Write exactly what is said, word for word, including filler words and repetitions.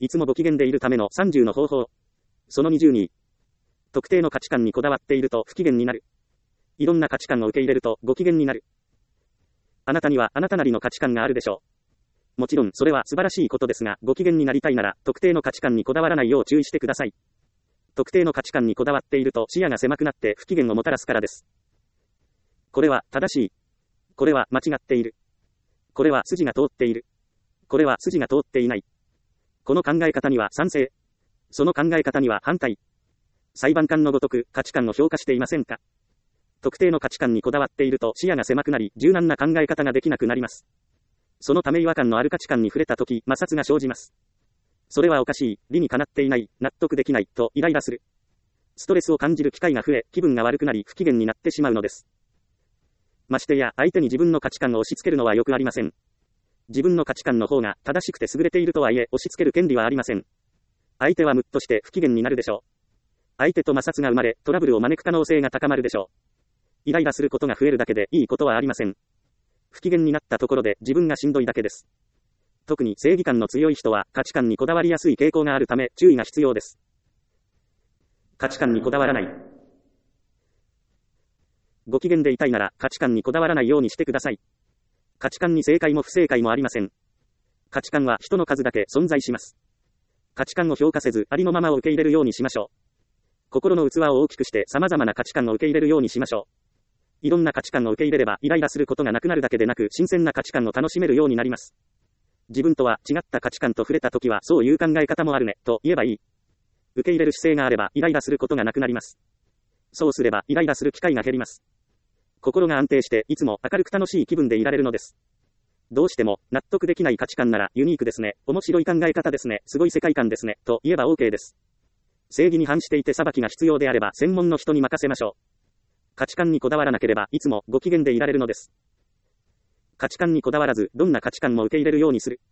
いつもご機嫌でいるためのさんじゅうの方法。そのにじゅうに。特定の価値観にこだわっていると不機嫌になる。いろんな価値観を受け入れるとご機嫌になる。あなたにはあなたなりの価値観があるでしょう。もちろんそれは素晴らしいことですが、ご機嫌になりたいなら特定の価値観にこだわらないよう注意してください。特定の価値観にこだわっていると視野が狭くなって不機嫌をもたらすからです。これは正しい。これは間違っている。これは筋が通っている。これは筋が通っていない。この考え方には賛成。その考え方には反対。裁判官のごとく価値観を評価していませんか？特定の価値観にこだわっていると視野が狭くなり、柔軟な考え方ができなくなります。そのため違和感のある価値観に触れたとき、摩擦が生じます。それはおかしい、理にかなっていない、納得できない、とイライラする。ストレスを感じる機会が増え、気分が悪くなり不機嫌になってしまうのです。ましてや、相手に自分の価値観を押し付けるのはよくありません。自分の価値観の方が正しくて優れているとはいえ、押し付ける権利はありません。相手はムッとして不機嫌になるでしょう。相手と摩擦が生まれ、トラブルを招く可能性が高まるでしょう。イライラすることが増えるだけでいいことはありません。不機嫌になったところで自分がしんどいだけです。特に正義感の強い人は価値観にこだわりやすい傾向があるため注意が必要です。価値観にこだわらない。ご機嫌でいたいなら価値観にこだわらないようにしてください。価値観に正解も不正解もありません。価値観は人の数だけ存在します。価値観を評価せずありのままを受け入れるようにしましょう。心の器を大きくして様々な価値観を受け入れるようにしましょう。いろんな価値観を受け入れればイライラすることがなくなるだけでなく新鮮な価値観を楽しめるようになります。自分とは違った価値観と触れたときはそういう考え方もあるねと言えばいい。受け入れる姿勢があればイライラすることがなくなります。そうすればイライラする機会が減ります。心が安定していつも明るく楽しい気分でいられるのです。どうしても納得できない価値観ならユニークですね、面白い考え方ですね、すごい世界観ですねと言えば OK です。正義に反していて裁きが必要であれば専門の人に任せましょう。価値観にこだわらなければいつもご機嫌でいられるのです。価値観にこだわらずどんな価値観も受け入れるようにする。